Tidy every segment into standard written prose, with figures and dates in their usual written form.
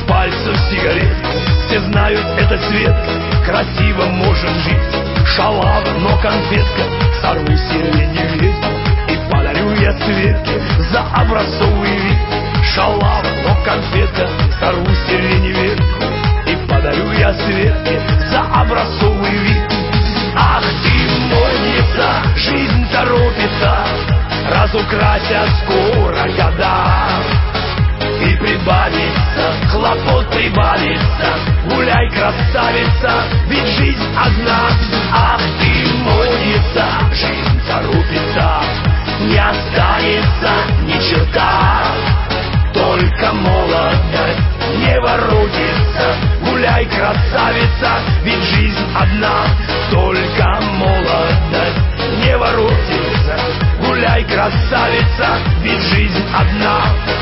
пальцев сигаретку. Все знают этот цвет, красиво может жить. Шалава, но конфетка, сорву сирени ветку и подарю я Светке за образцовый вид. Шалава, но конфетка, сорву сирени ветку и подарю я Светке за образцовый вид. Ах ты, модница, жизнь торопится, разукрасят скоро года. И прибавится, хлопот прибавится, гуляй, красавица, ведь жизнь одна. Ах ты, модница, жизнь торопится, не останется ни черта. Только молодость не воротится, гуляй, красавица, ведь жизнь одна. Только молодость не воротится, гуляй, красавица, ведь жизнь одна.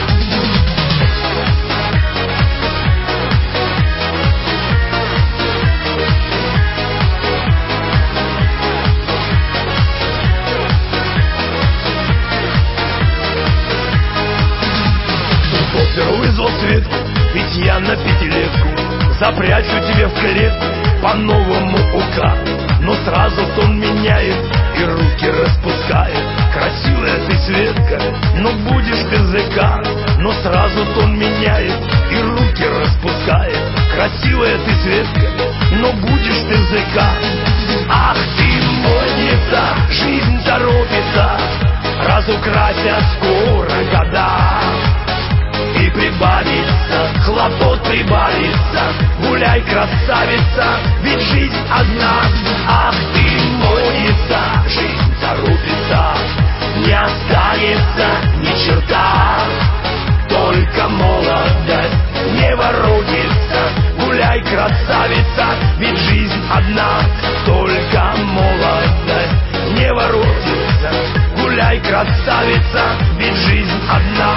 Вызвал Светку, ведь я на пятилетку запрячу тебе в клетку по новому УК. Но сразу тон меняет и руки распускает. Красивая ты, Светка, но будешь ты ЗК. Но сразу тон меняет и руки распускает. Красивая ты, Светка, но будешь ты ЗК. Ах ты, модница, жизнь торопится, разукрасят скоро года. И прибавится, хлопот прибавится, гуляй, красавица, ведь жизнь одна. Ах ты, модница, жизнь торопится, не останется ни черта. Только молодость не воротится, гуляй, красавица, ведь жизнь одна. Только молодость не воротится, гуляй, красавица, ведь жизнь одна.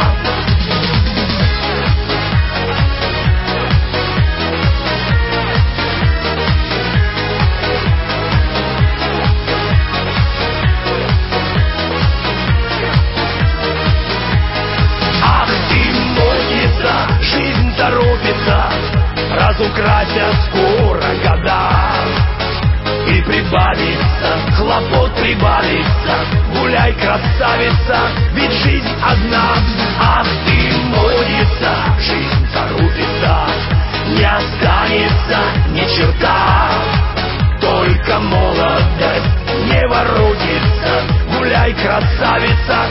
Разукрасят скоро года. И прибавится, хлопот прибавится, гуляй, красавица, ведь жизнь одна. Ах ты, модница, жизнь торопится, не останется ни черта. Только молодость не воротится, гуляй, красавица,